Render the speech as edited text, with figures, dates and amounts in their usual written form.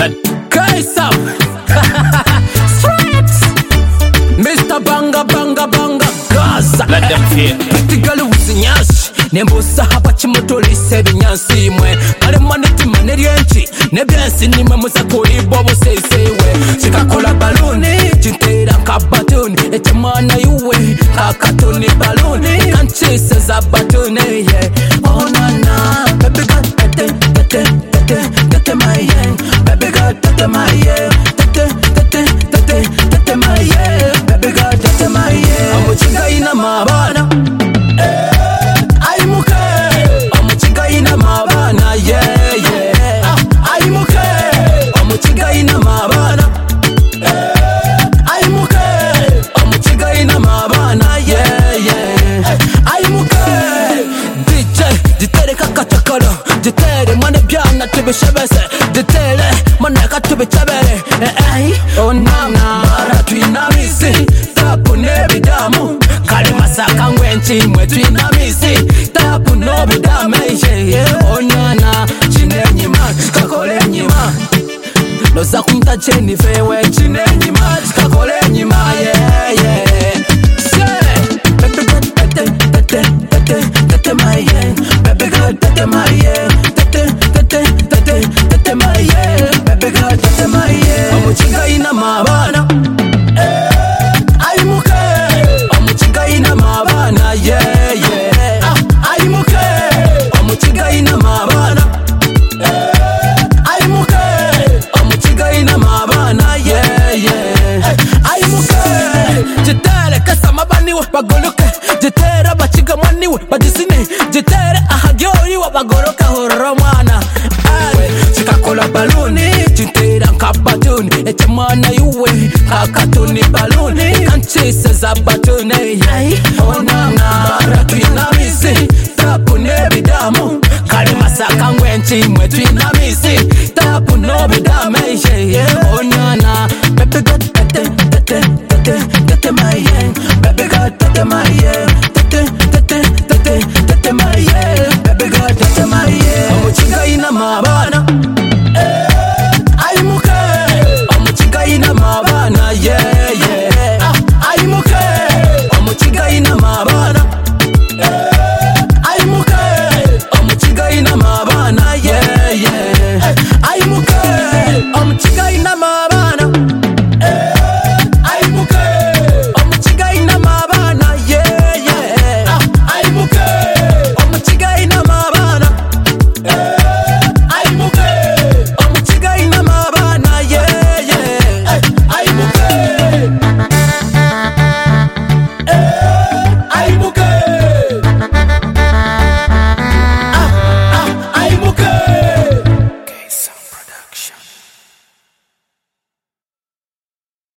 Guys up. Stripes. Mr. Banga Banga Banga Gaza. Let them feel. Pretty girl with nyash. Nembusa hapa chimotoli sebi nyansi mwe. Kale maneti maneri enchi. Nebyansi ni mamuza kuri bobo sewe. Chikakola baluni. Chintera kabatuni. Eche mana yuwe. Kakatuni baluni. Kanchise za batuni yeah. Oh na na. Baby girl tete my yeah. Baby girl tete my yeah. Tete my yeah. Baby girl tete my yeah. Amuchinga ina mabana. Aimuke. Amuchinga ina mabana yeah yeah. Aimuke. Amuchinga ina mabana. Aimuke. Amuchinga ina mabana yeah yeah. Aimuke. DJ jitere kakatakala. Jitere mane byana tubishebese. Jitere mane katubichabere. Oh nana mara twinamisi. Tapu nebidamu. Kali masaka ngwenchi mwe twinamisi. Tapu nobidamu yeah. Oh nana chine nyima chikakole nyima. Noza kumta cheni fewe chine nyima chikakole nyima yeah yeah. Baby girl tete my yeah. Baby girl tete my yeah. Tete my yeah. Baby girl tete my yeah. Amuchinga ina mabana. Aimuke. Amuchinga ina mabana yeah yeah. Aimuke. Amuchinga ina mabana. Aimuke. Amuchinga ina mabana yeah yeah. Aimuke. Jitere kasa mabaniwe bagoluke. Jitere bachiga maniwe badisine. Jitere ahagyori wa bagoroka hororo mwana. Chikakola baluni. Jintera kabatuni. Eche mana yuwe. Kakatuni baluni. Kanchise za batuni oh nana mara twinamisi. Tapu nebidamu. Kali masaka ngwenchi mwe twinamisi. Tapu nobidamu yeah. Oh nana. Baby girl tete my yeah. Baby girl tete my yeah.